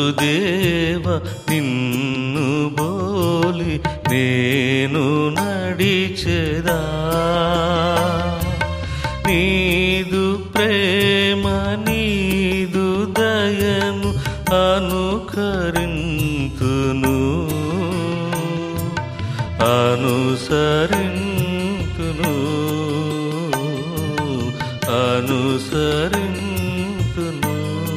యేసుదేవ నిన్ను బోలి నేను నడిచెదా నీదు ప్రేమ నీదు దయను అనుకరింతును అనుసరింతును అనుసరింతును.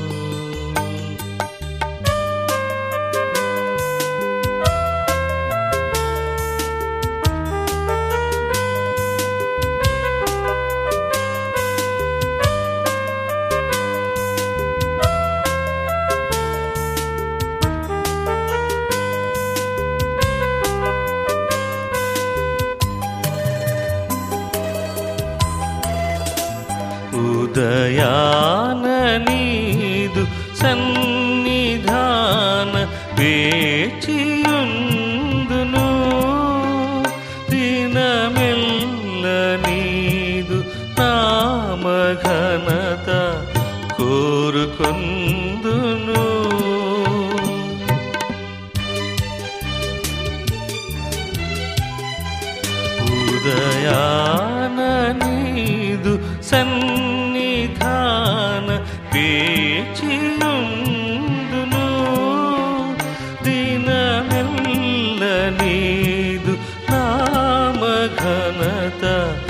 ఉదయాన నీదు సన్నిధాన వేచియుందును దినమెల్ల నీదు నామఘనత కోరుకొందును ఉదయాన నీదు సన్నిధాన వేచియుందును దినమెల్ల నీదు నామఘనత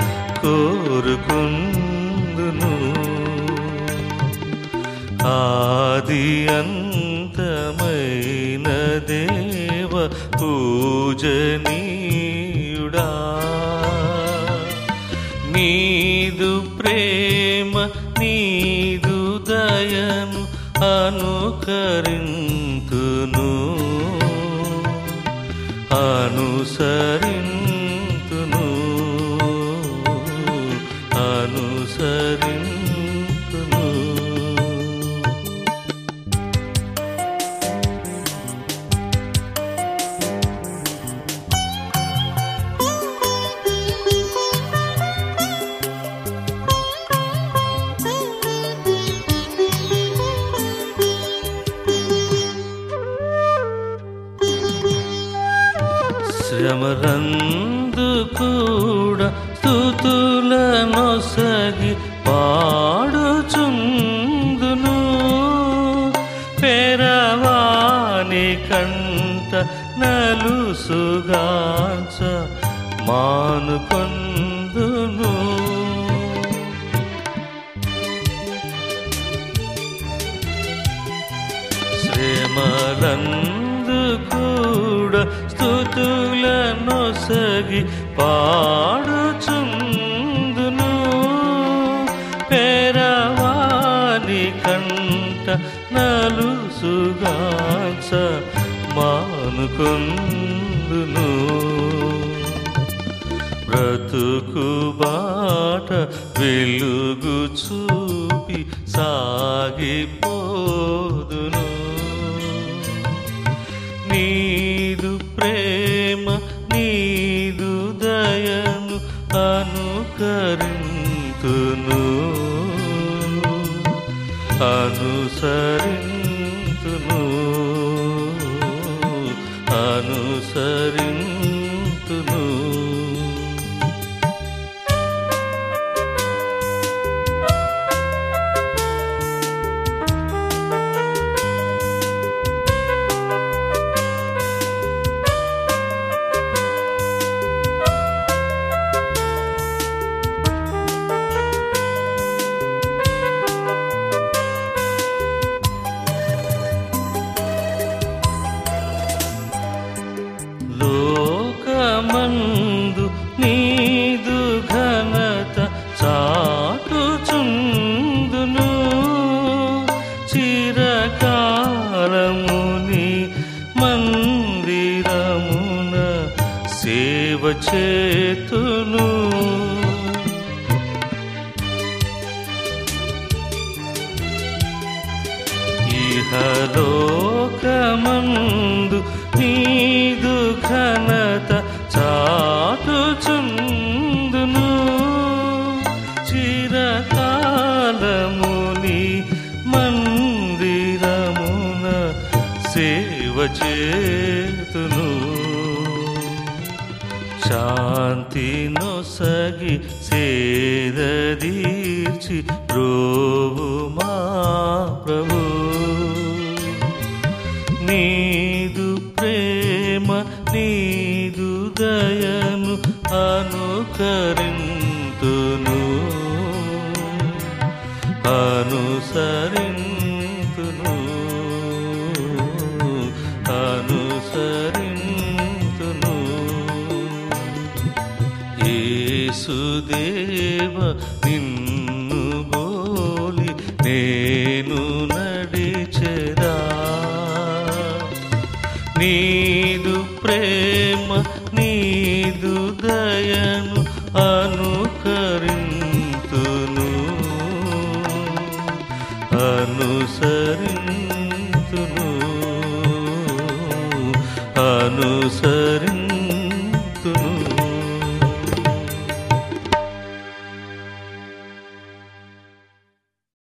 కోరుకుందును ఆది అంతమైన దేవ పూజనీయుడా నీదు ప్రేమ నీదు దయను అనుకరింతును అనుసరింతును అనుసరింతును. శ్రమలందు కూడా స్తుతులనొసగి పాడుచుందును పెరవాని కంట నలుసుగాంచ మానుకొందును శ్రమలందు కూడా స్తుతులనొసగి పాడుచుందును పెరవాని కంట నలుసుగాంచ మానుకొందును బ్రతుకు బాట వెలుగు చూపి సాగిపోదును నీదు ప్రేమ నీదు దయను అనుకరింతును అనుసరింతును అనుసరింతును. లోకమందు నీదు ఘనత చాటుచుందును చిరకాలముని మందిరమున సేవ చేతును ఇహలోకమందు నీదు ఘనత చాటుచుందును చిరకాలముని మందిరమున శాంతి నొసగి సేదదీర్చి బ్రోవుమా ప్రభు నీదు ప్రేమ నీదు దయను అనుకరింతును అనుసరింతును అనుసరింతును యేసుదేవ నిన్ను బోలి నేను నడిచెదా నీదు ప్రేమ నీదు దయను అనుకరింతును అనుసరింతును